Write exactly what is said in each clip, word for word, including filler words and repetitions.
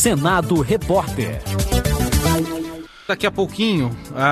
Senado Repórter. Daqui a pouquinho,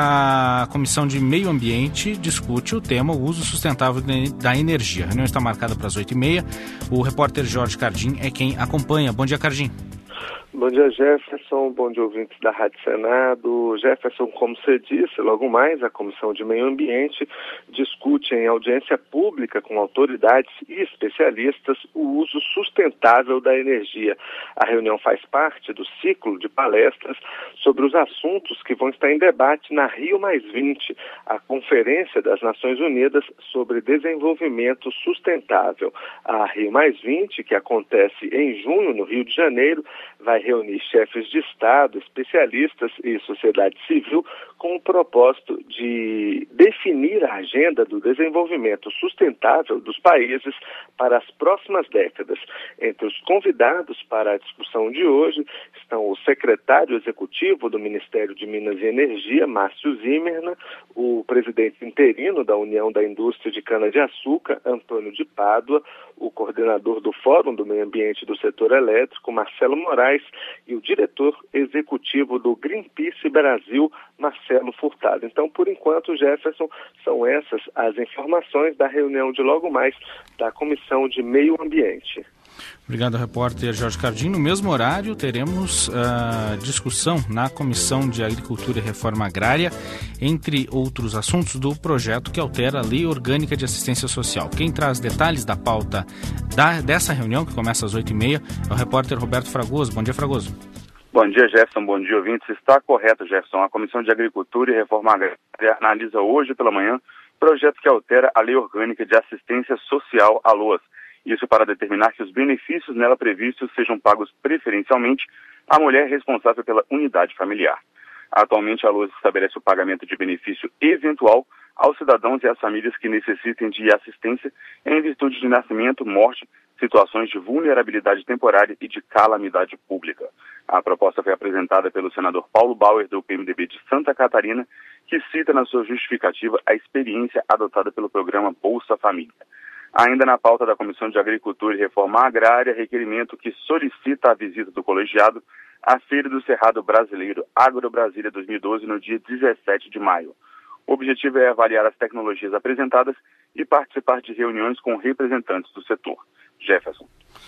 a Comissão de Meio Ambiente discute o tema o uso sustentável da energia. A reunião está marcada para as oito e meia. O repórter Jorge Cardim é quem acompanha. Bom dia, Cardim. Bom dia, Jefferson. Bom dia, ouvintes da Rádio Senado. Jefferson, como você disse, logo mais a Comissão de Meio Ambiente discute em audiência pública com autoridades e especialistas o uso sustentável da energia. A reunião faz parte do ciclo de palestras sobre os assuntos que vão estar em debate na Rio mais vinte, a Conferência das Nações Unidas sobre Desenvolvimento Sustentável. A Rio mais vinte, que acontece em junho no Rio de Janeiro, vai reunir chefes de Estado, especialistas e sociedade civil com o propósito de definir a agenda do desenvolvimento sustentável dos países para as próximas décadas. Entre os convidados para a discussão de hoje estão o secretário executivo do Ministério de Minas e Energia, Márcio Zimmermann, o presidente interino da União da Indústria de Cana-de-Açúcar, Antônio de Pádua, o coordenador do Fórum do Meio Ambiente do Setor Elétrico, Marcelo Moraes, e o diretor executivo do Greenpeace Brasil, Marcelo Furtado. Então, por enquanto, Jefferson, são essas as informações da reunião de logo mais da Comissão de Meio Ambiente. Obrigado, repórter Jorge Cardim. No mesmo horário, teremos uh, discussão na Comissão de Agricultura e Reforma Agrária, entre outros assuntos, do projeto que altera a Lei Orgânica de Assistência Social. Quem traz detalhes da pauta da, dessa reunião, que começa às oito e meia, é o repórter Roberto Fragoso. Bom dia, Fragoso. Bom dia, Jefferson. Bom dia, ouvintes. Está correto, Jefferson. A Comissão de Agricultura e Reforma Agrária analisa hoje pela manhã projeto que altera a Lei Orgânica de Assistência Social, a LOAS. Isso para determinar que os benefícios nela previstos sejam pagos preferencialmente à mulher responsável pela unidade familiar. Atualmente, a LOAS estabelece o pagamento de benefício eventual aos cidadãos e às famílias que necessitem de assistência em virtude de nascimento, morte, situações de vulnerabilidade temporária e de calamidade pública. A proposta foi apresentada pelo senador Paulo Bauer, do P M D B de Santa Catarina, que cita na sua justificativa a experiência adotada pelo programa Bolsa Família. Ainda na pauta da Comissão de Agricultura e Reforma Agrária, requerimento que solicita a visita do colegiado à Feira do Cerrado Brasileiro Agro Brasília dois mil e doze no dia dezessete de maio. O objetivo é avaliar as tecnologias apresentadas e participar de reuniões com representantes do setor. Jefferson.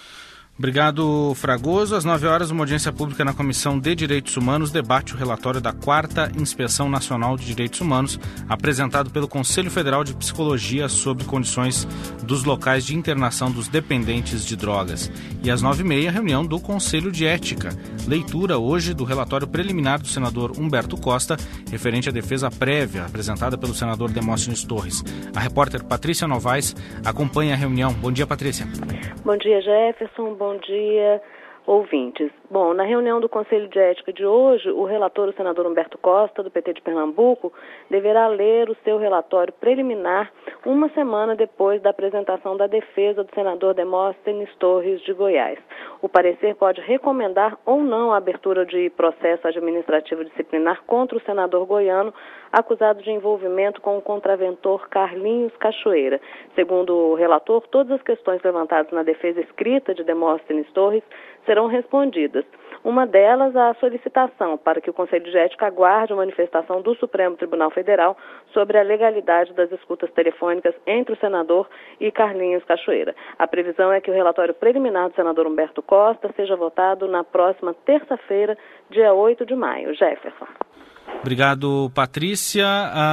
Obrigado, Fragoso. Às nove horas, uma audiência pública na Comissão de Direitos Humanos debate o relatório da quarta Inspeção Nacional de Direitos Humanos, apresentado pelo Conselho Federal de Psicologia sobre condições dos locais de internação dos dependentes de drogas. E às nove e meia, reunião do Conselho de Ética. Leitura hoje do relatório preliminar do senador Humberto Costa, referente à defesa prévia, apresentada pelo senador Demóstenes Torres. A repórter Patrícia Novaes acompanha a reunião. Bom dia, Patrícia. Bom dia, Jefferson. Bom dia, ouvintes. Bom, na reunião do Conselho de Ética de hoje, o relator, o senador Humberto Costa, do P T de Pernambuco, deverá ler o seu relatório preliminar uma semana depois da apresentação da defesa do senador Demóstenes Torres, de Goiás. O parecer pode recomendar ou não a abertura de processo administrativo disciplinar contra o senador goiano, acusado de envolvimento com o contraventor Carlinhos Cachoeira. Segundo o relator, todas as questões levantadas na defesa escrita de Demóstenes Torres serão respondidas. Uma delas, a solicitação para que o Conselho de Ética aguarde a manifestação do Supremo Tribunal Federal sobre a legalidade das escutas telefônicas entre o senador e Carlinhos Cachoeira. A previsão é que o relatório preliminar do senador Humberto Costa seja votado na próxima terça-feira, dia oito de maio. Jefferson. Obrigado, Patrícia.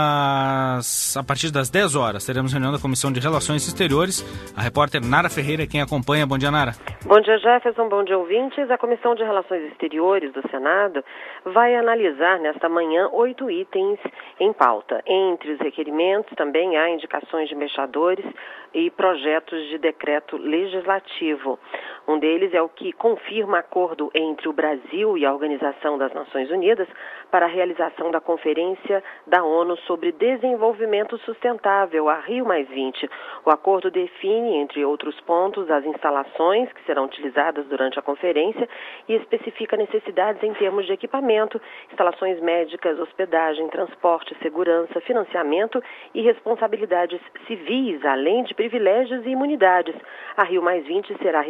As, a partir das dez horas, teremos reunião da Comissão de Relações Exteriores. A repórter Nara Ferreira é quem acompanha. Bom dia, Nara. Bom dia, Jefferson. Bom dia, ouvintes. A Comissão de Relações Exteriores do Senado vai analisar nesta manhã oito itens em pauta. Entre os requerimentos também há indicações de embaixadores e projetos de decreto legislativo. Um deles é o que confirma acordo entre o Brasil e a Organização das Nações Unidas para a realização da Conferência da ONU sobre Desenvolvimento Sustentável, a Rio mais vinte. O acordo define, entre outros pontos, as instalações que serão utilizadas durante a conferência e especifica necessidades em termos de equipamento, instalações médicas, hospedagem, transporte, segurança, financiamento e responsabilidades civis, além de privilégios e imunidades. A Rio mais vinte será realizada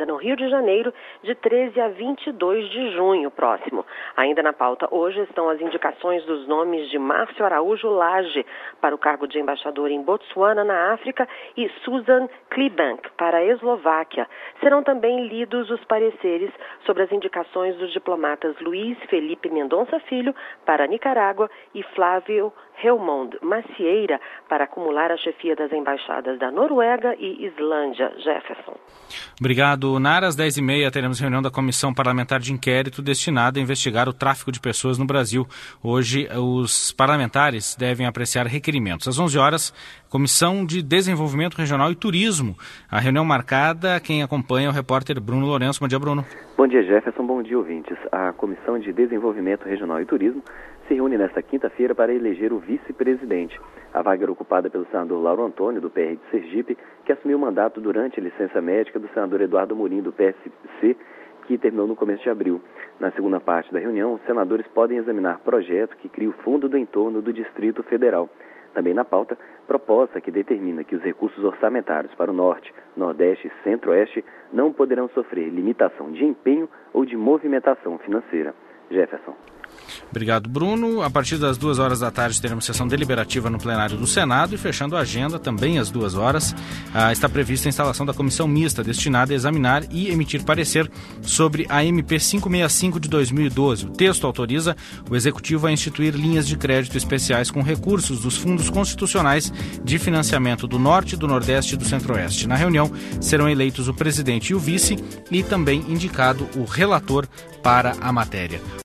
no Rio de Janeiro, de treze a vinte e dois de junho próximo. Ainda na pauta hoje estão as indicações dos nomes de Márcio Araújo Lage para o cargo de embaixador em Botsuana, na África, e Susan Klibank para a Eslováquia. Serão também lidos os pareceres sobre as indicações dos diplomatas Luiz Felipe Mendonça Filho para a Nicarágua e Flávio Helmond Macieira para acumular a chefia das embaixadas da Noruega e Islândia. Jefferson. Obrigado, Nara. Às dez e meia teremos reunião da Comissão Parlamentar de Inquérito destinada a investigar o tráfico de pessoas no Brasil. Hoje, os parlamentares devem apreciar requerimentos. Às onze horas, Comissão de Desenvolvimento Regional e Turismo. A reunião marcada, quem acompanha é o repórter Bruno Lourenço. Bom dia, Bruno. Bom dia, Jefferson. Bom dia, ouvintes. A Comissão de Desenvolvimento Regional e Turismo se reúne nesta quinta-feira para eleger o vice-presidente. A vaga era ocupada pelo senador Lauro Antônio, do P R de Sergipe, que assumiu o mandato durante a licença médica do senador Eduardo Amorim, do P S C, que terminou no começo de abril. Na segunda parte da reunião, os senadores podem examinar projeto que cria o Fundo do Entorno do Distrito Federal. Também na pauta, proposta que determina que os recursos orçamentários para o Norte, Nordeste e Centro-Oeste não poderão sofrer limitação de empenho ou de movimentação financeira. Jefferson. Obrigado, Bruno. A partir das duas horas da tarde teremos sessão deliberativa no plenário do Senado e, fechando a agenda, também às duas horas, ah, está prevista a instalação da comissão mista destinada a examinar e emitir parecer sobre a M P quinhentos e sessenta e cinco de dois mil e doze. O texto autoriza o Executivo a instituir linhas de crédito especiais com recursos dos fundos constitucionais de financiamento do Norte, do Nordeste e do Centro-Oeste. Na reunião serão eleitos o presidente e o vice e também indicado o relator para a matéria.